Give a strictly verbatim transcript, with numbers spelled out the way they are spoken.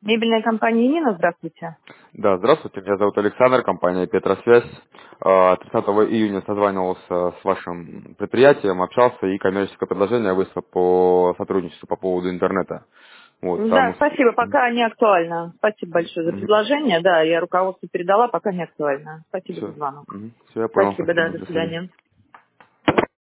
Мебельная компания Нина, здравствуйте. Да, здравствуйте, меня зовут Александр, компания Петросвязь. А, тридцатого июня созванивался с вашим предприятием, общался и коммерческое предложение выслал по сотрудничеству по поводу интернета. Вот, Да, там... спасибо, пока не актуально. Спасибо большое за предложение. Да, я руководству передала, пока не актуально. Спасибо за Все, звонок. все, я понял, Спасибо, да, спасибо, до до свидания. свидания.